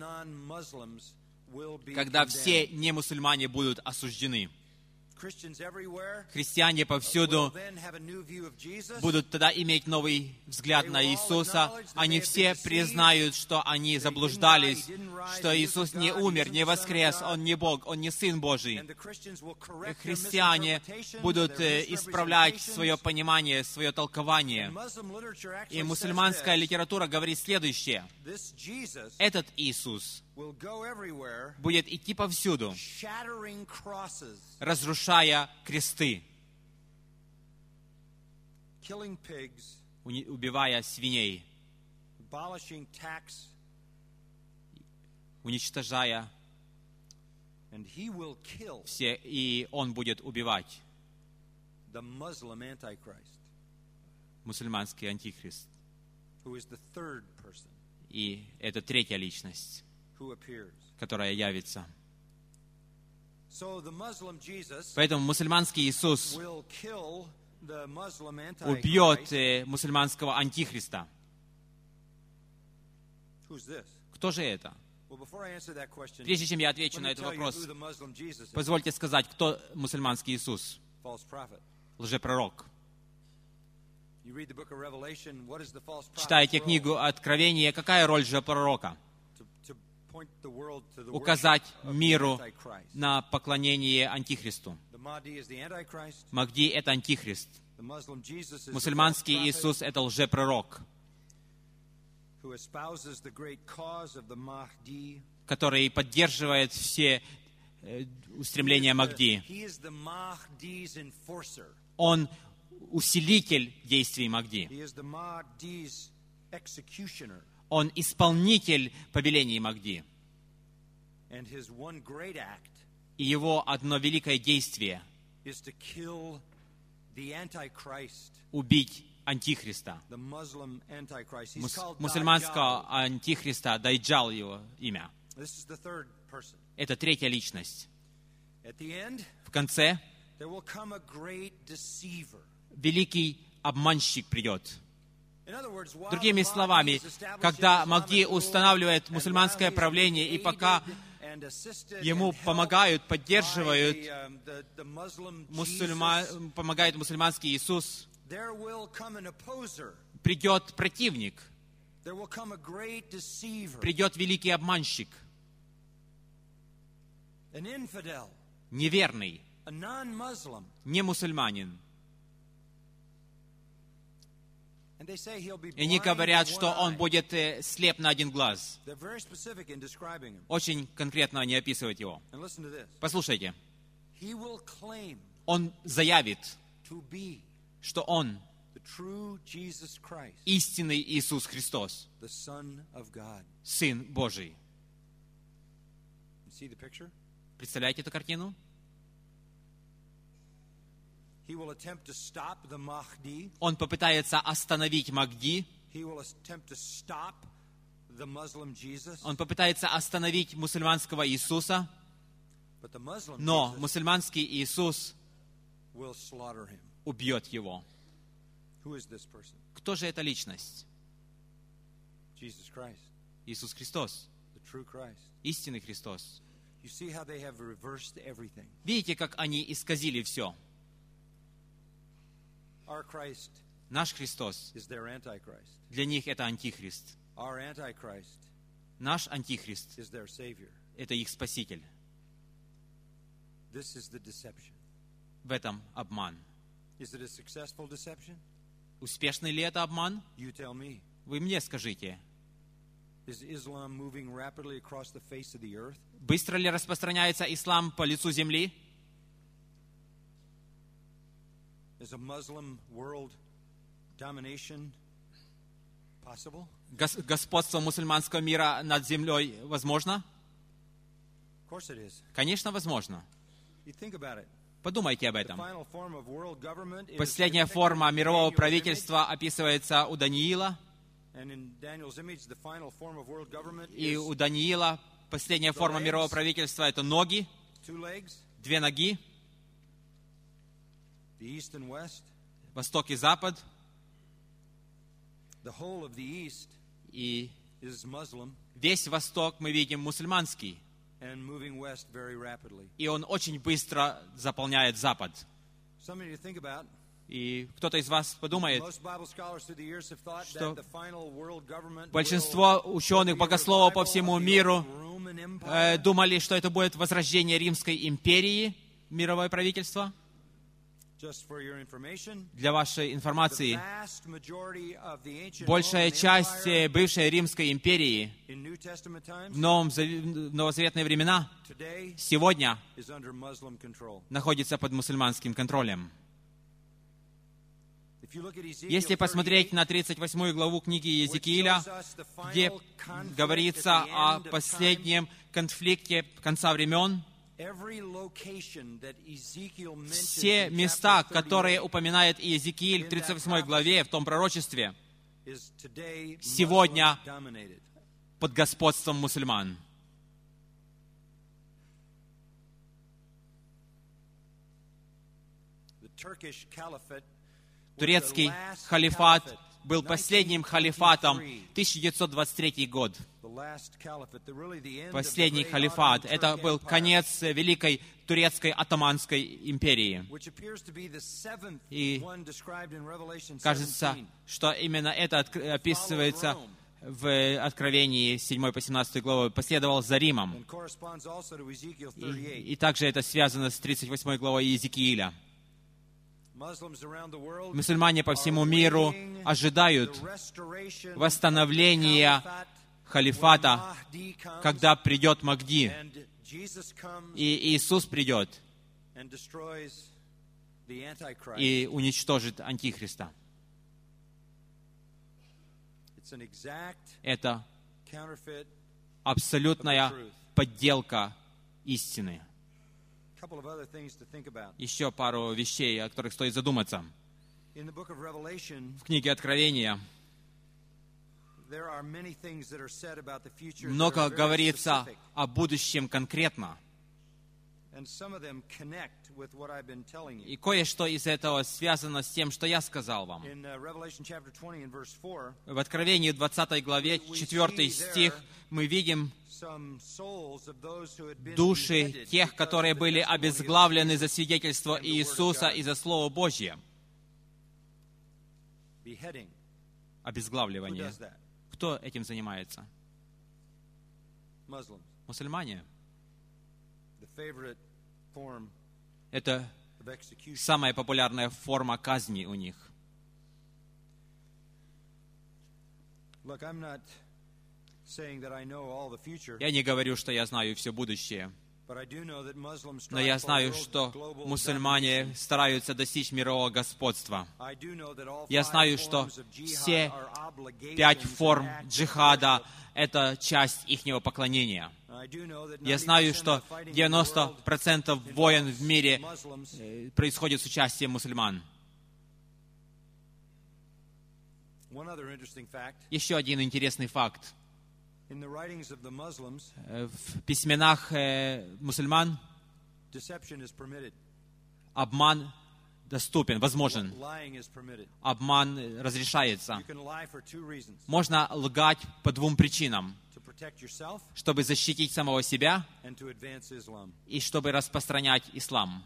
B: когда все немусульмане будут осуждены. Христиане повсюду будут тогда иметь новый взгляд на Иисуса. Они все признают, что они заблуждались, что Иисус не умер, не воскрес, Он не Бог, Он не Сын Божий. И христиане будут исправлять свое понимание, свое толкование. И мусульманская литература говорит следующее. Этот Иисус будет идти повсюду, разрушая кресты, убивая свиней, уничтожая все, и он будет убивать мусульманский антихрист. И это третья личность, которая явится. Поэтому мусульманский Иисус убьет э, мусульманского антихриста. Кто же это? Прежде чем я отвечу на этот вопрос, позвольте сказать, кто мусульманский Иисус? Лжепророк. Читаете книгу Откровения, какая роль лжепророка? Указать миру на поклонение Антихристу. Махди — это Антихрист. Мусульманский Иисус — это лжепророк, который поддерживает все устремления Махди. Он усилитель действий Махди. Он исполнитель повелений Махди. И его одно великое действие — убить Антихриста. Мус- мусульманского Антихриста, Дайджал его имя. Это третья личность. В конце великий обманщик придет. Другими словами, когда Махди устанавливает мусульманское правление, и пока ему помогают, поддерживают, мусульма... помогает мусульманский Иисус, придет противник, придет великий обманщик, неверный, не мусульманин. И они говорят, что он будет э, слеп на один глаз. Очень конкретно они описывают его. Послушайте. Он заявит, что он истинный Иисус Христос, Сын Божий. Представляете эту картину? Он попытается остановить Махди. Он попытается остановить мусульманского Иисуса. Но мусульманский Иисус убьет его. Кто же эта личность? Иисус Христос. Истинный Христос. Видите, как они исказили все? Наш Христос, для них это Антихрист. Наш Антихрист, это их Спаситель. В этом обман. Успешный ли это обман? Вы мне скажите. Быстро ли распространяется ислам по лицу земли? Гос- господство мусульманского мира над землей возможно? Конечно, возможно. Подумайте об этом.
C: Final form of world government is
B: Последняя форма мирового правительства описывается у Даниила.
C: and in Daniel's image, the final form of world government
B: И
C: is
B: у Даниила последняя форма мирового правительства — это ноги,
C: two legs,
B: две ноги,
C: the east and west.
B: восток и запад.
C: The whole of the east
B: И
C: is Muslim
B: весь восток мы видим мусульманский.
C: and moving west very rapidly.
B: И он очень быстро заполняет запад.
C: Something to think about.
B: И кто-то из вас подумает,
C: Most Bible scholars through the years have thought
B: что
C: that the final world government
B: большинство
C: will
B: ученых,
C: be a
B: богословов по
C: revival
B: всему
C: of the
B: миру
C: old Roman Empire.
B: э, думали, что это будет возрождение Римской империи, мировое правительство.
C: Just for your information,
B: Для вашей
C: the
B: информации,
C: vast majority of the ancient
B: большая
C: Roman
B: часть
C: Empire
B: э, бывшей Римской империи
C: in New Testament times
B: в новом, зави- в новозаветные времена
C: today
B: сегодня
C: is under Muslim control.
B: находится под мусульманским контролем.
C: If you look at Ezekiel
B: Если посмотреть
C: thirty-eight,
B: на тридцать восьмую главу книги
C: which
B: Иезекииля,
C: shows us the final
B: где
C: conflict
B: говорится
C: at the
B: о
C: end of time,
B: последнем конфликте конца времен,
C: every location that Ezekiel mentions
B: все
C: in
B: места,
C: chapter
B: которые
C: thirty-eight
B: упоминает Иезекииль в тридцать восьмой главе, в том пророчестве,
C: is today
B: сегодня
C: Muslim-dominated.
B: под господством мусульман.
C: The Turkish Caliphate was the
B: Турецкий
C: last
B: халифат
C: caliphate,
B: был последним халифатом,
C: nineteen twenty-three.
B: тысяча девятьсот двадцать третий год.
C: The last caliphate, the- really the end of the
B: Последний
C: great
B: халифат.
C: Ottoman
B: Это
C: Turk
B: был
C: Empire,
B: конец великой турецкой Оттоманской империи.
C: which appears to be the seventh
B: И
C: one described in Revelation
B: кажется,
C: seventeen.
B: что именно это отк- описывается в Откровении седьмой по семнадцатой главы. Последовал за Римом.
C: And corresponds also to Ezekiel
B: И,
C: thirty-eight.
B: и также это связано с тридцать восьмой главой Иезекииля.
C: Muslims around the world
B: Мусульмане по всему
C: are
B: миру
C: waiting
B: ожидают
C: the restoration
B: восстановления
C: of the caliphate
B: халифата,
C: when Mahdi comes
B: когда придет Махди.
C: and Jesus comes
B: И Иисус придет
C: and destroys the Antichrist.
B: и уничтожит Антихриста.
C: It's an exact
B: Это
C: counterfeit.
B: абсолютная подделка истины.
C: A couple of other things to think about.
B: Еще пару вещей, о которых стоит задуматься.
C: In the book of Revelation,
B: В книге Откровения
C: there are many things that are said about the future that
B: много
C: are very
B: говорится
C: specific,
B: о будущем конкретно.
C: and some of them connect with what I've been telling you.
B: И кое-что из этого связано с тем, что я сказал вам.
C: In uh, Revelation chapter twenty and verse four,
B: В Откровении двадцатой главе, четвёртый стих, мы видим
C: some souls of those who had been
B: души
C: beheaded
B: тех,
C: because
B: которые
C: of the
B: были
C: testimony of
B: обезглавлены
C: Jesus.
B: за свидетельство Иисуса и за Слово Божье.
C: Beheading. Who
B: Обезглавливание.
C: does that?
B: Кто этим занимается?
C: Muslims.
B: Мусульмане.
C: The favorite form
B: Это
C: of execution.
B: самая популярная форма казни у них.
C: Look, I'm not saying that I know all the future,
B: Я не говорю, что я знаю все будущее,
C: but I do know that Muslims
B: но
C: strive
B: я
C: for
B: знаю,
C: world-
B: что
C: global
B: мусульмане
C: domination.
B: стараются достичь мирового господства.
C: I do know that all
B: Я
C: five
B: знаю, что
C: forms of jihad
B: все
C: are obligations
B: пять
C: and
B: форм
C: acts of
B: джихада
C: worship.
B: — это часть ихнего поклонения.
C: I do know that
B: Я
C: ninety
B: знаю,
C: percent
B: что
C: of fighting in the
B: девяносто
C: world
B: процентов войн в мире
C: Muslims.
B: э, происходит с участием мусульман.
C: One other interesting fact,
B: Еще один интересный факт.
C: in the writings of the Muslims,
B: Э, В письменах э, мусульман
C: deception is permitted.
B: обман доступен, возможен.
C: Lying is permitted.
B: Обман э, разрешается.
C: You can lie for two reasons.
B: Можно лгать по двум причинам.
C: To protect yourself
B: Чтобы защитить самого себя
C: and to advance Islam.
B: и чтобы распространять ислам.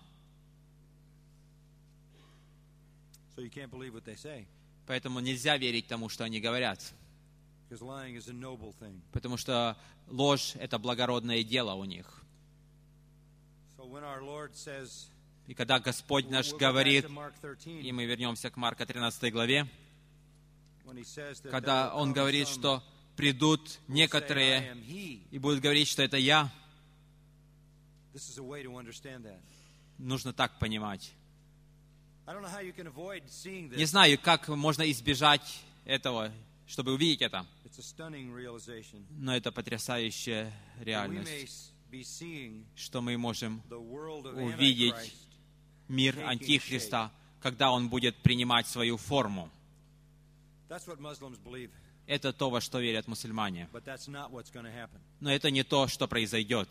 C: So you can't believe what they say,
B: Поэтому нельзя верить тому, что они говорят.
C: because lying is a noble thing.
B: Потому что ложь — это благородное дело у них.
C: So when our Lord says,
B: И когда Господь
C: we'll
B: наш
C: go back
B: говорит,
C: to Mark thirteen,
B: и мы вернемся к Марка тринадцатой главе,
C: when he says that
B: когда
C: there will
B: Он
C: come
B: говорит,
C: some
B: что придут
C: who will say, "I
B: некоторые
C: am he."
B: и будут говорить, что это я,
C: This is a way to understand that.
B: нужно так понимать.
C: I don't know how you can avoid seeing
B: Не
C: this.
B: знаю, как можно избежать этого, чтобы увидеть это,
C: It's a stunning realization.
B: но это потрясающая
C: We may
B: реальность,
C: s- be seeing
B: что мы можем
C: the world of
B: увидеть
C: Antichrist
B: мир Антихриста, когда он будет принимать свою форму.
C: That's what Muslims believe,
B: Это то, во что верят мусульмане.
C: but that's not what's going to happen.
B: Но это не то, что произойдет.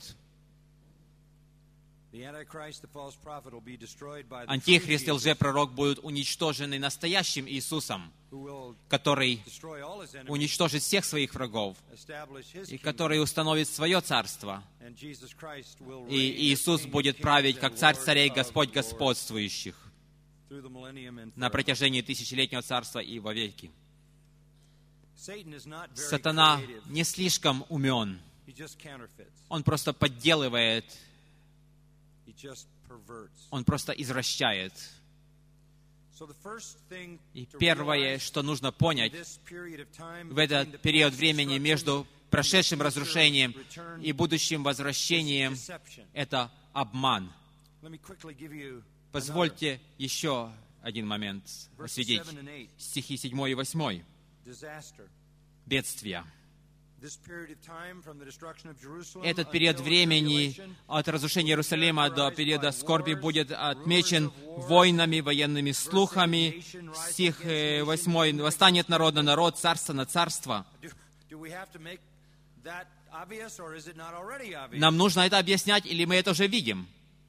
C: The Antichrist, the false prophet, will be destroyed by the true
B: Антихрист и
C: Jesus,
B: лжепророк будут уничтожены настоящим Иисусом,
C: who will
B: который
C: destroy all his enemies,
B: уничтожит всех своих врагов,
C: establish his
B: и
C: kingdom,
B: который установит свое царство.
C: and Jesus Christ will
B: И
C: reign as
B: Иисус
C: King of
B: будет
C: kings
B: править
C: and
B: как царь
C: Lord
B: царей,
C: of
B: Господь
C: lords
B: господствующих
C: through the millennium and
B: на
C: forever.
B: протяжении тысячелетнего царства и вовеки.
C: Satan is not very
B: Сатана
C: creative.
B: не слишком умен.
C: He just counterfeits.
B: Он просто подделывает,
C: He just perverts.
B: он просто извращает.
C: So the first thing
B: И
C: to
B: первое,
C: realize
B: что нужно
C: in
B: понять
C: this period of time
B: в
C: between
B: этот
C: the
B: период
C: past
B: времени
C: destruction
B: между
C: and
B: прошедшим
C: the future
B: разрушением
C: return
B: и будущим возвращением,
C: is deception.
B: это обман.
C: Let me quickly give you another.
B: Позвольте еще один момент
C: Verses
B: осветить.
C: seven and eight.
B: Стихи седьмой и восьмой.
C: Disaster.
B: Бедствия.
C: This period of time from the destruction of Jerusalem
B: Этот период
C: until
B: времени
C: tribulation
B: от разрушения Иерусалима до периода скорби будет отмечен войнами, военными слухами. Стих э, восьмой. «Восстанет народ на народ, царство на царство».
C: Do, do we have to make that obvious, or is it not already obvious?
B: Нам нужно это объяснять, или мы это уже видим?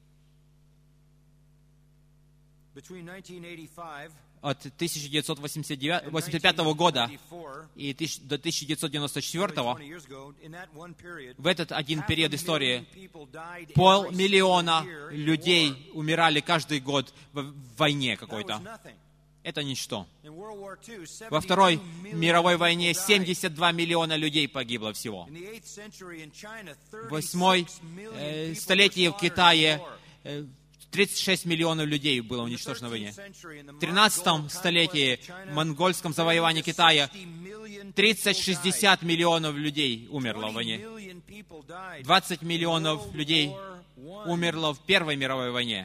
C: Between nineteen eighty-five
B: От тысяча девятьсот восемьдесят
C: and
B: пятого года
C: nineteen twenty-four,
B: и тысяч- до тысяча девятьсот девяносто
C: nearly
B: четвёртого,
C: twenty years ago, in that one period,
B: в этот один
C: half a
B: период
C: million
B: истории,
C: people died every
B: полмиллиона
C: single year in
B: людей
C: war.
B: умирали каждый год в в войне
C: That was
B: какой-то.
C: nothing.
B: Это ничто.
C: In World War Two,
B: Во Второй
C: seventy-two million
B: мировой
C: people
B: войне
C: died.
B: семьдесят два миллиона людей погибло всего.
C: In the eighth century in China,
B: В восьмой
C: thirty-six million
B: э,
C: people
B: столетии
C: were
B: в
C: slaughtered
B: Китае
C: in war.
B: э, тридцать шесть миллионов людей было
C: In the
B: уничтожено в войне.
C: thirteenth century, in the
B: В тринадцатом
C: Mongol
B: столетии,
C: conquest of China,
B: в монгольском завоевании Китая,
C: sixty million people
B: тридцать-шестьдесят
C: died.
B: миллионов людей умерло в
C: twenty
B: войне.
C: million people died
B: двадцать
C: in
B: миллионов
C: World
B: людей
C: War One.
B: умерло в Первой мировой войне.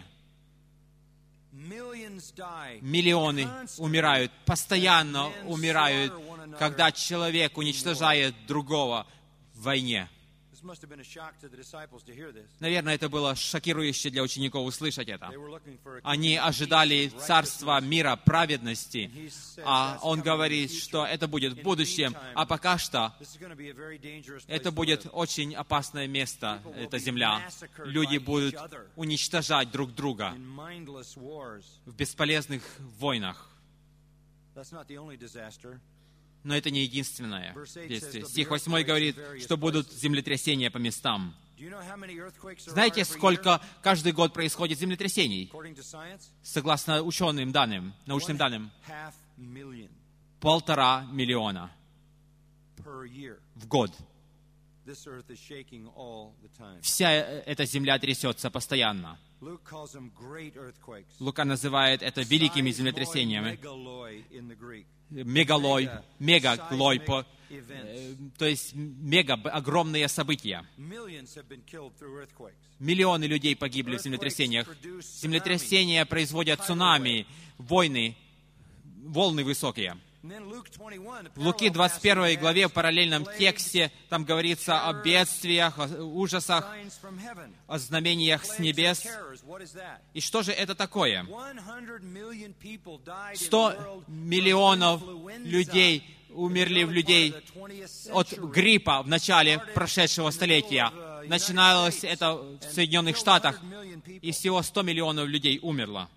C: Millions die
B: Миллионы
C: constantly
B: умирают, постоянно
C: as men
B: умирают,
C: slaughter one another.
B: когда человек уничтожает другого в войне.
C: This must have been a shock to the disciples to hear this.
B: Наверное, это было шокирующе для учеников услышать это.
C: They were looking for a
B: Они
C: kingdom of
B: ожидали
C: peace and
B: царства
C: righteousness.
B: мира, праведности,
C: And he says
B: а
C: that's
B: он
C: coming in
B: говорит,
C: the future.
B: что это будет в
C: In the
B: будущем,
C: meantime,
B: а пока что
C: This is going to be a very dangerous place
B: это
C: to
B: будет
C: live.
B: очень опасное место,
C: People will
B: эта
C: be
B: земля.
C: massacred
B: Люди
C: by each
B: будут
C: other
B: уничтожать друг друга
C: in mindless wars.
B: в бесполезных войнах.
C: That's not the only disaster.
B: Но это не единственное
C: Verse eight
B: бедствие.
C: says,
B: Стих
C: "There'll be
B: восьмой говорит,
C: earthquakes in various
B: что будут
C: places."
B: землетрясения по местам.
C: Do you know how many earthquakes there are
B: Знаете,
C: every
B: сколько
C: year,
B: каждый год происходит землетрясений?
C: according to science?
B: Согласно ученым данным, научным
C: One
B: данным,
C: half million
B: полтора миллиона
C: per year.
B: в год.
C: This earth is shaking all the time.
B: Вся эта земля трясется постоянно.
C: Luke calls them great earthquakes.
B: Лука называет это великими
C: Seismoi
B: землетрясениями.
C: megaloi in the Greek.
B: Мегалой, мегаглой, по-
C: Seismic
B: э,
C: events.
B: то есть мега, б- огромные события.
C: Millions have been killed through earthquakes.
B: Миллионы людей погибли в землетрясениях. Землетрясения производят цунами, войны, волны высокие.
C: And then Luke twenty-one, the
B: В Луки
C: parallel
B: двадцать первой
C: passage
B: главе,
C: has
B: в параллельном
C: plagues,
B: тексте, там говорится о бедствиях, о ужасах,
C: signs from heaven.
B: о знамениях с
C: Plagues and
B: небес.
C: terrors. What is that?
B: И что же это такое?
C: one hundred million people died in the
B: Сто
C: world from
B: миллионов
C: influenza
B: людей умерли в людей от гриппа в начале прошедшего столетия. Начиналось это в Соединенных Штатах, и всего сто миллионов людей умерло.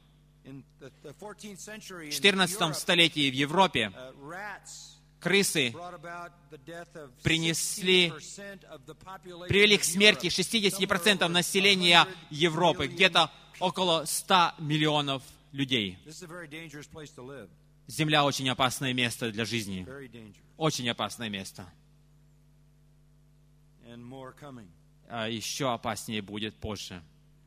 B: В четырнадцатом столетии в Европе крысы принесли, привели к смерти шестьдесят процентов населения Европы, где-то около ста миллионов людей. Земля очень опасное место для жизни. Очень опасное место. А еще опаснее будет позже.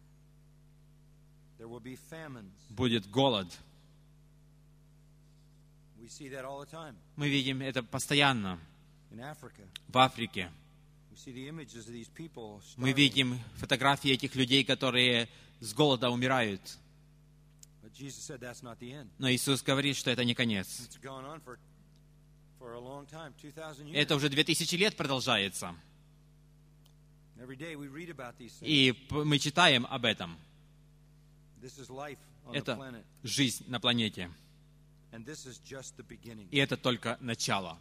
B: Будет голод. Мы видим это постоянно. В Африке мы видим фотографии этих людей, которые с голода умирают. Но Иисус говорит, что это не конец. Это уже две тысячи лет продолжается. И мы читаем об этом. Это жизнь на планете. И это только начало.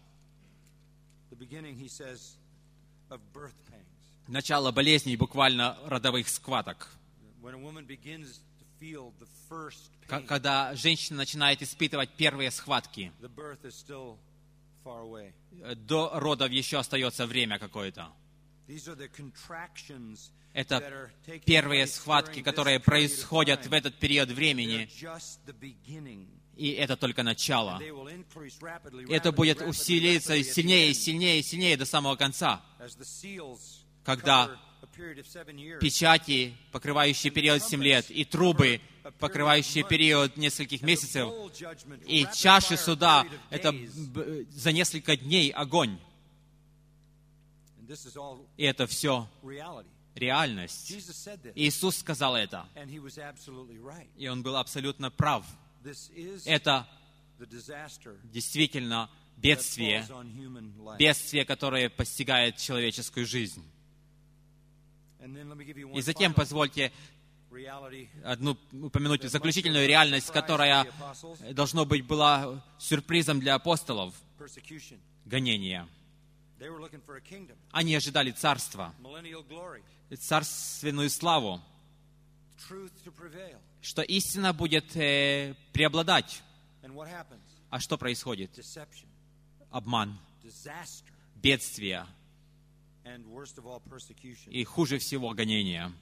B: Начало болезней, буквально родовых схваток. Когда женщина начинает испытывать первые схватки, до родов еще остается время какое-то. Это первые схватки, которые происходят в этот период времени. И это только начало. Это будет усилиться сильнее, и сильнее, и сильнее до самого конца. Когда печати, покрывающие период семь лет, и трубы, покрывающие период нескольких месяцев, и чаши суда, это за несколько дней огонь. И это все реальность. Иисус сказал это. И Он был абсолютно прав. Это действительно бедствие, бедствие, которое постигает человеческую жизнь. И затем позвольте одну упомянуть заключительную реальность, которая, должно быть, была сюрпризом для апостолов. Гонения. Они ожидали царства, царственную славу, что истина будет э, преобладать. А что происходит? Обман, бедствие и, хуже всего, гонения.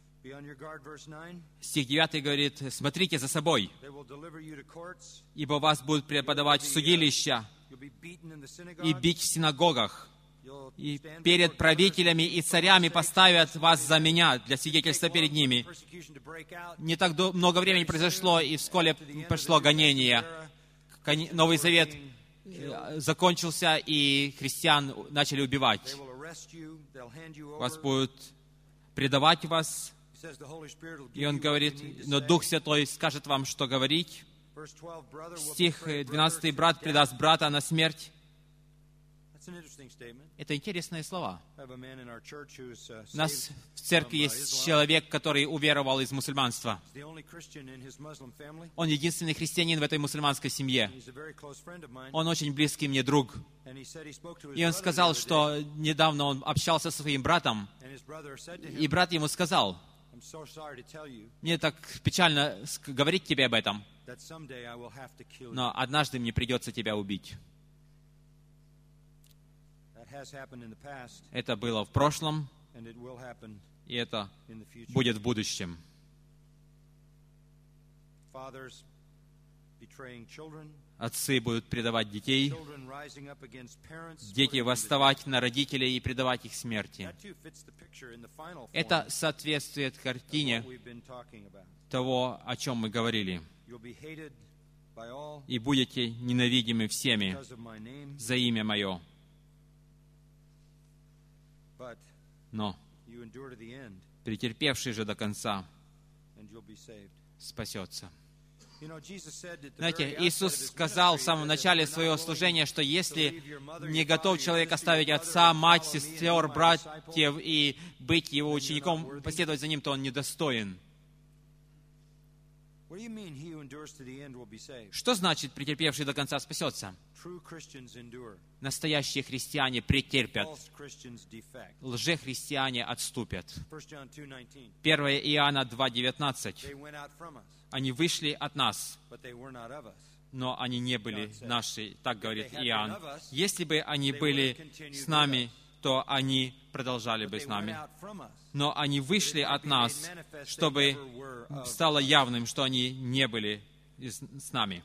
B: Стих девятый говорит: «Смотрите за собой, ибо вас будут преподавать в судилища и бить в синагогах, и перед правителями и царями поставят вас за меня для свидетельства перед ними». Не так много времени произошло, и вскоре пришло гонение. Новый Завет закончился, и христиан начали убивать. Вас будут предавать вас. И он говорит: «Но Дух Святой скажет вам, что говорить». Стих двенадцатый: «Брат предаст брата на смерть». Это интересные слова. У нас в церкви есть человек, который уверовал из мусульманства. Он единственный христианин в этой мусульманской семье. Он очень близкий мне друг. И он сказал, что недавно он общался со своим братом, и брат ему сказал: «Мне так печально говорить тебе об этом, но однажды мне придется тебя убить». Это было в прошлом, и это будет в будущем. Отцы будут предавать детей, дети восставать на родителей и предавать их смерти. Это соответствует картине того, о чем мы говорили. «И будете ненавидимы всеми за имя Мое». Но претерпевший же до конца спасется. Знаете, Иисус сказал в самом начале своего служения, что если не готов человек оставить отца, мать, сестер, братьев и быть его учеником, последовать за ним, то он недостоин. Что значит претерпевший до конца спасется? Настоящие христиане претерпят. Лжехристиане отступят. первое Иоанна два девятнадцать. Они вышли от нас, но они не были наши, так говорит Иоанн. Если бы они были с нами, то они продолжали бы с нами. Но они вышли от нас, чтобы стало явным, что они не были с нами.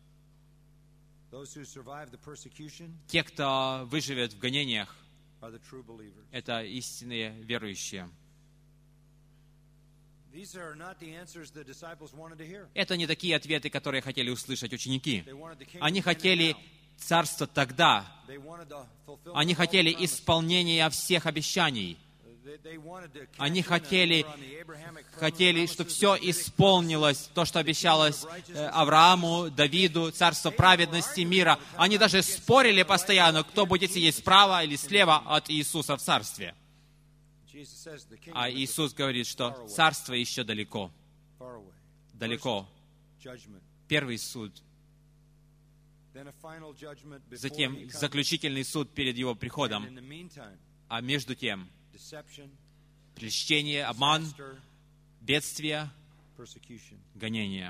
B: Те, кто выживет в гонениях, это истинные верующие. Это не такие ответы, которые хотели услышать ученики. Они хотели царство тогда. Они хотели исполнения всех обещаний. Они хотели, хотели, чтобы все исполнилось, то, что обещалось Аврааму, Давиду, царство праведности, мира. Они даже спорили постоянно, кто будет сидеть справа или слева от Иисуса в царстве. А Иисус говорит, что царство еще далеко. Далеко.
C: judgment.
B: Первый суд,
C: Then a final judgment before
B: затем
C: he comes.
B: заключительный суд перед Его
C: And
B: приходом.
C: in the meantime,
B: А между тем,
C: deception,
B: прельщение, обман,
C: disaster,
B: бедствия,
C: persecution.
B: гонения.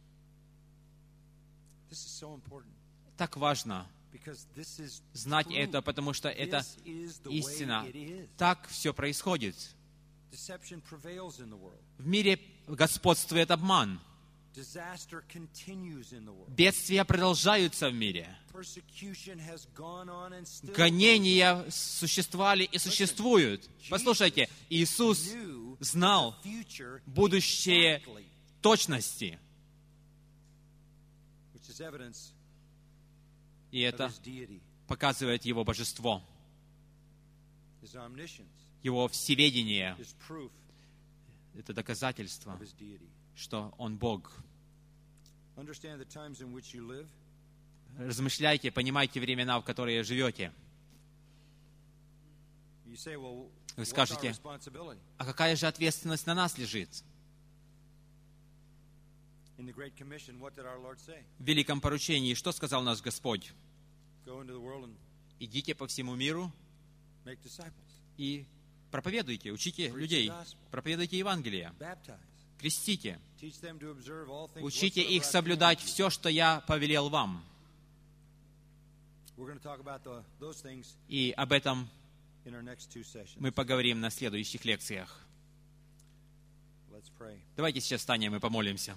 C: This is so important
B: Так важно
C: because this is
B: знать
C: true.
B: это, потому что это
C: This is the way
B: истина.
C: it is.
B: Так все происходит.
C: Deception prevails in the world.
B: В мире господствует обман.
C: Disaster continues in the world.
B: Бедствия продолжаются в мире.
C: Persecution has gone on and still
B: Гонения существовали и существуют. Послушайте, Иисус
C: knew
B: знал
C: the future
B: будущее
C: exactly,
B: точности.
C: which is evidence
B: И
C: of
B: это
C: his deity,
B: показывает Его божество,
C: his omniscience,
B: Его всеведение.
C: his proof
B: Это доказательство,
C: of his deity.
B: что Он Бог.
C: Understand the times in which you live.
B: Размышляйте, понимайте времена, в которые живете.
C: You say, well,
B: Вы
C: what's our
B: скажете,
C: responsibility?
B: а какая же ответственность на нас лежит?
C: In the Great Commission, what did our Lord say?
B: В великом поручении, что сказал наш Господь?
C: Go into the world and
B: Идите по всему миру
C: make disciples,
B: и проповедуйте, учите людей, проповедуйте Евангелие,
C: baptize,
B: крестите,
C: teach them to observe all things
B: учите
C: whatsoever
B: их
C: I've
B: соблюдать
C: commanded you.
B: все, что я повелел вам.
C: We're going to talk about the, those things
B: И об этом
C: in our next two sessions.
B: мы поговорим на следующих лекциях.
C: Let's pray.
B: Давайте сейчас встанем и помолимся.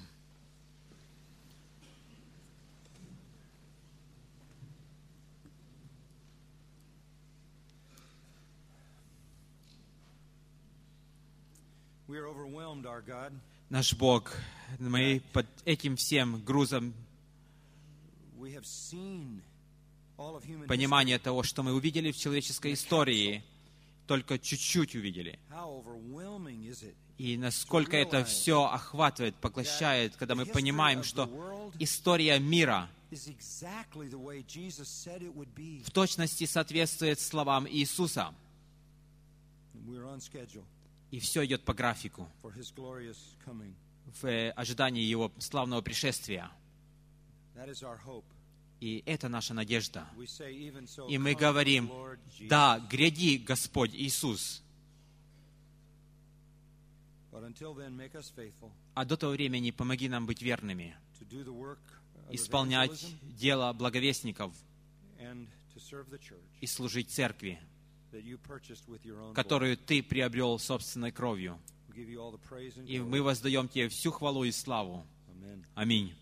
C: We are overwhelmed, our God.
B: Наш Бог, мы под этим всем грузом
C: We have seen all of human
B: понимания того, что мы увидели в человеческой истории, только чуть-чуть увидели.
C: history. How overwhelming is it?
B: И насколько это все охватывает, поглощает, когда мы понимаем, что история мира
C: Is exactly the way Jesus said it would be.
B: в точности соответствует словам Иисуса.
C: And we're on schedule
B: И все идет по графику,
C: for His glorious coming.
B: в э, ожидании Его славного пришествия.
C: That is our hope.
B: И это наша надежда.
C: We say, even so,
B: И мы
C: come,
B: говорим,
C: Lord Jesus.
B: да, гряди, Господь Иисус.
C: But until then, make us faithful
B: А до того времени помоги нам быть верными,
C: to do the work of
B: исполнять
C: evangelism
B: дело благовестников
C: and to serve the church
B: и служить церкви,
C: that you purchased with your own blood.
B: которую Ты приобрел собственной кровью.
C: We give you all the praise and
B: И
C: glory.
B: мы воздаем Тебе всю хвалу и славу.
C: Amen.
B: Аминь.